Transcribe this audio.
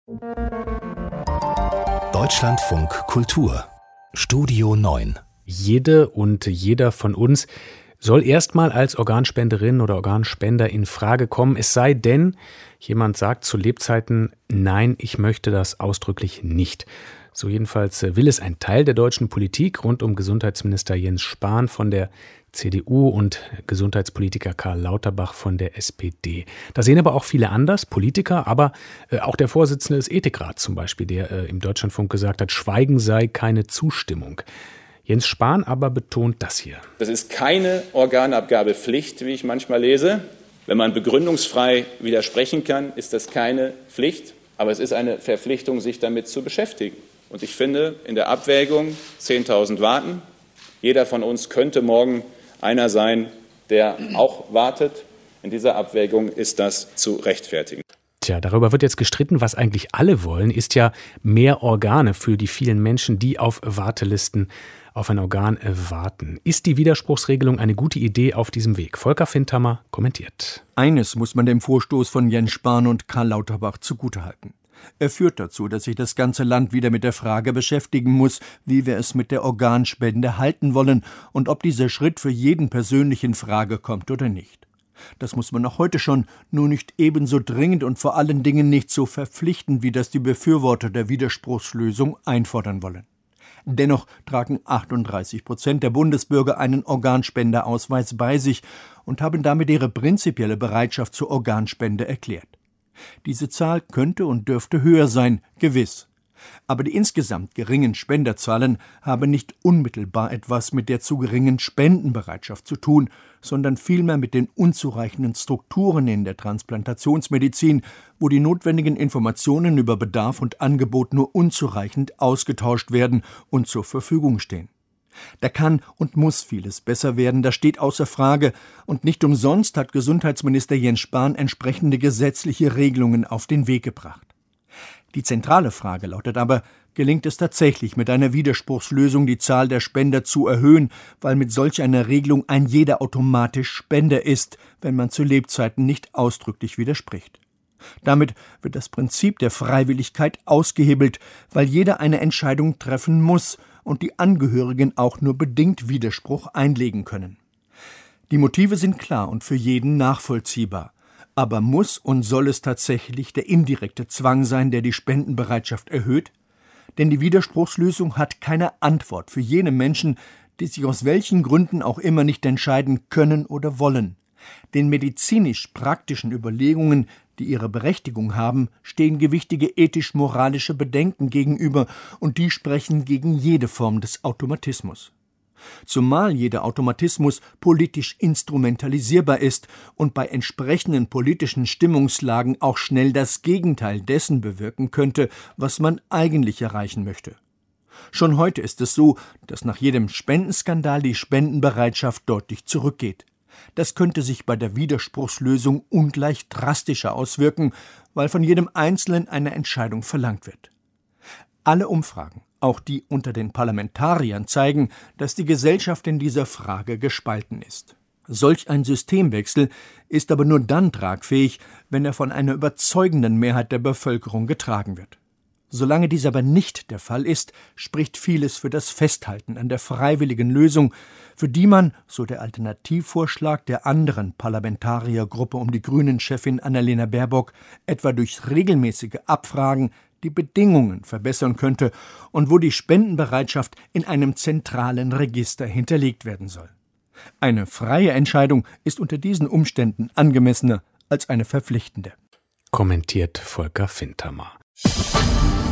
Deutschlandfunk Kultur Studio 9. Jede und jeder von uns soll erstmal als Organspenderin oder Organspender in Frage kommen, es sei denn, jemand sagt zu Lebzeiten, nein, ich möchte das ausdrücklich nicht. So jedenfalls will es ein Teil der deutschen Politik rund um Gesundheitsminister Jens Spahn von der CDU und Gesundheitspolitiker Karl Lauterbach von der SPD. Da sehen aber auch viele anders, Politiker, aber auch der Vorsitzende des Ethikrats zum Beispiel, der im Deutschlandfunk gesagt hat, Schweigen sei keine Zustimmung. Jens Spahn aber betont das hier. Das ist keine Organabgabepflicht, wie ich manchmal lese. Wenn man begründungsfrei widersprechen kann, ist das keine Pflicht, aber es ist eine Verpflichtung, sich damit zu beschäftigen. Und ich finde, in der Abwägung 10.000 warten. Jeder von uns könnte morgen einer sein, der auch wartet. In dieser Abwägung ist das zu rechtfertigen. Tja, darüber wird jetzt gestritten. Was eigentlich alle wollen, ist ja mehr Organe für die vielen Menschen, die auf Wartelisten auf ein Organ warten. Ist die Widerspruchsregelung eine gute Idee auf diesem Weg? Volker Findhammer kommentiert. Eines muss man dem Vorstoß von Jens Spahn und Karl Lauterbach zugutehalten. Er führt dazu, dass sich das ganze Land wieder mit der Frage beschäftigen muss, wie wir es mit der Organspende halten wollen und ob dieser Schritt für jeden persönlich in Frage kommt oder nicht. Das muss man auch heute schon, nur nicht ebenso dringend und vor allen Dingen nicht so verpflichtend, wie das die Befürworter der Widerspruchslösung einfordern wollen. Dennoch tragen 38% der Bundesbürger einen Organspenderausweis bei sich und haben damit ihre prinzipielle Bereitschaft zur Organspende erklärt. Diese Zahl könnte und dürfte höher sein, gewiss. Aber die insgesamt geringen Spenderzahlen haben nicht unmittelbar etwas mit der zu geringen Spendenbereitschaft zu tun, sondern vielmehr mit den unzureichenden Strukturen in der Transplantationsmedizin, wo die notwendigen Informationen über Bedarf und Angebot nur unzureichend ausgetauscht werden und zur Verfügung stehen. Da kann und muss vieles besser werden, das steht außer Frage, und nicht umsonst hat Gesundheitsminister Jens Spahn entsprechende gesetzliche Regelungen auf den Weg gebracht. Die zentrale Frage lautet aber, gelingt es tatsächlich, mit einer Widerspruchslösung die Zahl der Spender zu erhöhen, weil mit solch einer Regelung ein jeder automatisch Spender ist, wenn man zu Lebzeiten nicht ausdrücklich widerspricht. Damit wird das Prinzip der Freiwilligkeit ausgehebelt, weil jeder eine Entscheidung treffen muss und die Angehörigen auch nur bedingt Widerspruch einlegen können. Die Motive sind klar und für jeden nachvollziehbar. Aber muss und soll es tatsächlich der indirekte Zwang sein, der die Spendenbereitschaft erhöht? Denn die Widerspruchslösung hat keine Antwort für jene Menschen, die sich aus welchen Gründen auch immer nicht entscheiden können oder wollen. Den medizinisch-praktischen Überlegungen, die ihre Berechtigung haben, stehen gewichtige ethisch-moralische Bedenken gegenüber, und die sprechen gegen jede Form des Automatismus. Zumal jeder Automatismus politisch instrumentalisierbar ist und bei entsprechenden politischen Stimmungslagen auch schnell das Gegenteil dessen bewirken könnte, was man eigentlich erreichen möchte. Schon heute ist es so, dass nach jedem Spendenskandal die Spendenbereitschaft deutlich zurückgeht. Das könnte sich bei der Widerspruchslösung ungleich drastischer auswirken, weil von jedem Einzelnen eine Entscheidung verlangt wird. Alle Umfragen, auch die unter den Parlamentariern, zeigen, dass die Gesellschaft in dieser Frage gespalten ist. Solch ein Systemwechsel ist aber nur dann tragfähig, wenn er von einer überzeugenden Mehrheit der Bevölkerung getragen wird. Solange dies aber nicht der Fall ist, spricht vieles für das Festhalten an der freiwilligen Lösung, für die man, so der Alternativvorschlag der anderen Parlamentariergruppe um die Grünen-Chefin Annalena Baerbock, etwa durch regelmäßige Abfragen die Bedingungen verbessern könnte und wo die Spendenbereitschaft in einem zentralen Register hinterlegt werden soll. Eine freie Entscheidung ist unter diesen Umständen angemessener als eine verpflichtende. Kommentiert Volker Findhammer.